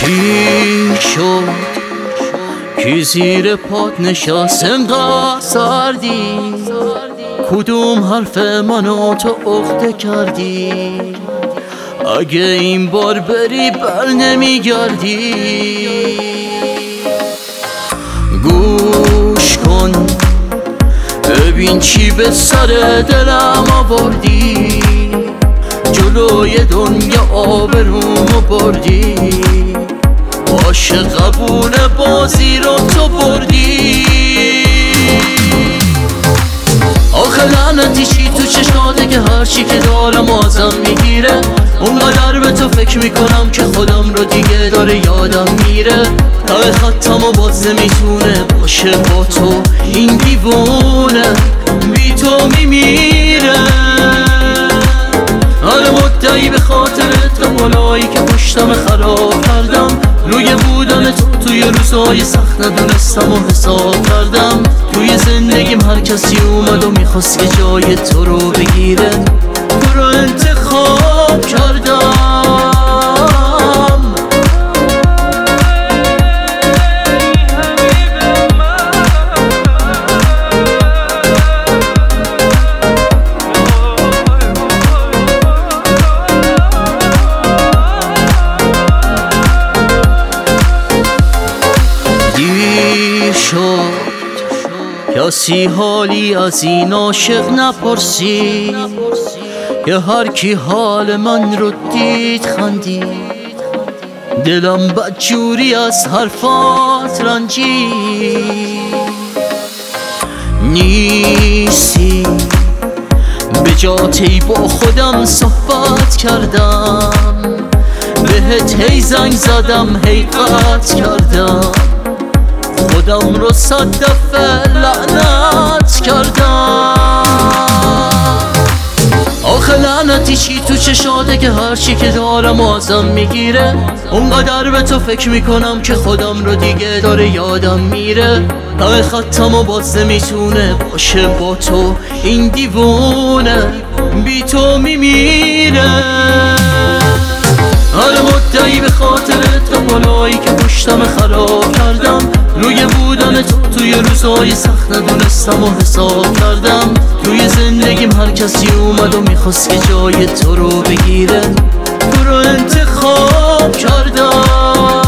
چی شد کی زیر پات نشست انقدر سردی؟ کدوم حرف منو تو عقده کردی؟ اگه این بار بری بر نمیگردی. گوش کن ببین چی به سر دلم آوردی. جلوی دنیا آبرومو بردی. عاشق قبول بازی رو تو بردی. آخه لعنتی چی تو چشاته که هرچی که دارم ازم میگیره. اونقدر به تو فکر میکنم که خودم رو دیگه داره یادم میره. ته خطم و باز نمیتونه باشه با تو این دیوونه. بی تو میمیره. هر مدعی به خاطرت غلایی که پشتم خراب کردم. روی بودن تو توی روزهای سخت ندونستم و حساب کردم. توی زندگیم هر کسی اومد و میخواست که جای تو رو بگیره. تو رو انتخاب کردم. دیر شد کسی حالی از این عاشق نپرسید. که هر کی حال من رو دید خندید. دلم بدجوری از حرفات رنجید. نیستی به جاتی با خودم صحبت کردم. بهت هی زنگ زدم هی قطع کردم. خودم رو 100 دفعه لعنت کردم. آخه لعنتی چی تو چشاته که هرچی که دارم ازم میگیره. اونقدر به تو فکر میکنم که خودم رو دیگه داره یادم میره. ته خطم و باز نمیتونه باشه با تو این دیوونه. بی تو میمیره. هر مدعی به خاطرت غلایی که پشتم خراب کردم. روی بودن تو توی روزهای سخت ندونستم و حساب کردم. توی زندگیم هر کسی اومد و میخواست که جای تو رو بگیره. تو رو انتخاب کردم.